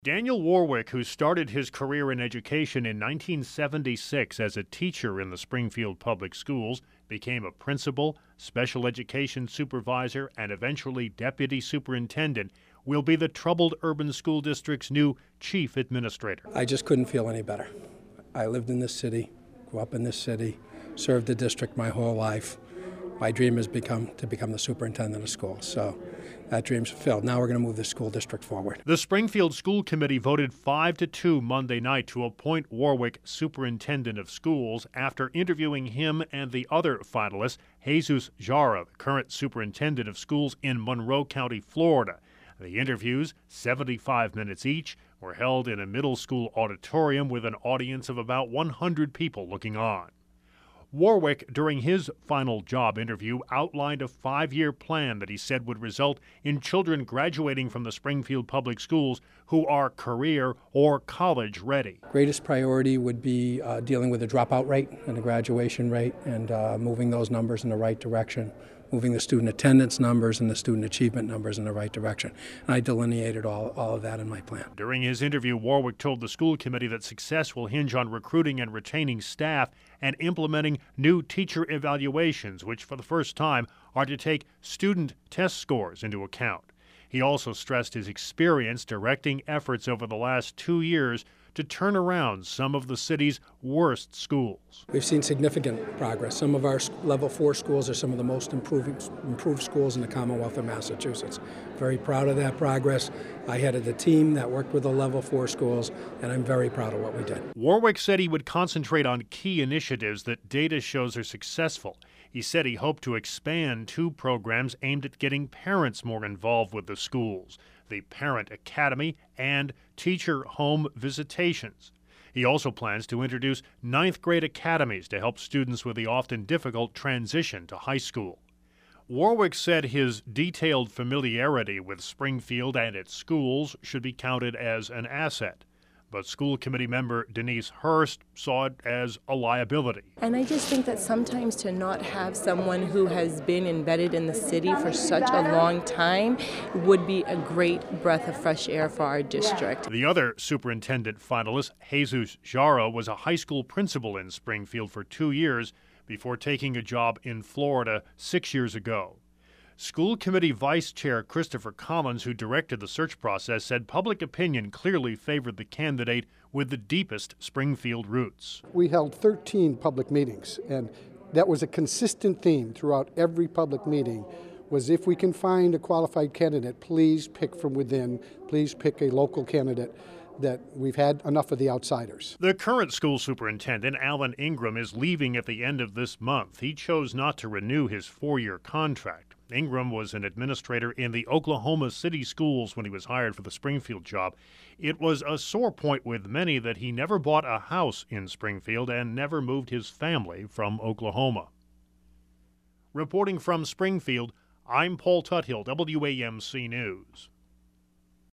Daniel Warwick, who started his career in education in 1976 as a teacher in the Springfield Public Schools, became a principal, special education supervisor, and eventually deputy superintendent, will be the troubled urban school district's new chief administrator. I just couldn't feel any better. I lived in this city, grew up in this city, served the district my whole life. My dream has become to become the superintendent of schools. So that dream's fulfilled. Now we're going to move the school district forward. The Springfield School Committee voted 5-2 Monday night to appoint Warwick superintendent of schools after interviewing him and the other finalists, Jesus Jara, the current superintendent of schools in Monroe County, Florida. The interviews, 75 minutes each, were held in a middle school auditorium with an audience of about 100 people looking on. Warwick, during his final job interview, outlined a 5-year plan that he said would result in children graduating from the Springfield Public Schools who are career or college ready. Greatest priority would be dealing with the dropout rate and the graduation rate and moving those numbers in the right direction, moving the student attendance numbers and the student achievement numbers in the right direction. And I delineated all of that in my plan. During his interview, Warwick told the school committee that success will hinge on recruiting and retaining staff and implementing new teacher evaluations, which for the first time are to take student test scores into account. He also stressed his experience directing efforts over the last 2 years to turn around some of the city's worst schools. We've seen significant progress. Some of our level 4 schools are some of the most improved schools in the Commonwealth of Massachusetts. Very proud of that progress. I headed the team that worked with the level 4 schools, and I'm very proud of what we did. Warwick said he would concentrate on key initiatives that data shows are successful. He said he hoped to expand 2 programs aimed at getting parents more involved with the schools: the Parent Academy and Teacher Home Visitations. He also plans to introduce 9th grade academies to help students with the often difficult transition to high school. Warwick said his detailed familiarity with Springfield and its schools should be counted as an asset. But school committee member Denise Hurst saw it as a liability. And I just think that sometimes to not have someone who has been embedded in the city for such a long time would be a great breath of fresh air for our district. The other superintendent finalist, Jesus Jara, was a high school principal in Springfield for 2 years before taking a job in Florida 6 years ago. School Committee Vice Chair Christopher Collins, who directed the search process, said public opinion clearly favored the candidate with the deepest Springfield roots. We held 13 public meetings, and that was a consistent theme throughout every public meeting, was if we can find a qualified candidate, please pick from within, please pick a local candidate, that we've had enough of the outsiders. The current school superintendent, Alan Ingram, is leaving at the end of this month. He chose not to renew his 4-year contract. Ingram was an administrator in the Oklahoma City schools when he was hired for the Springfield job. It was a sore point with many that he never bought a house in Springfield and never moved his family from Oklahoma. Reporting from Springfield, I'm Paul Tuthill, WAMC News.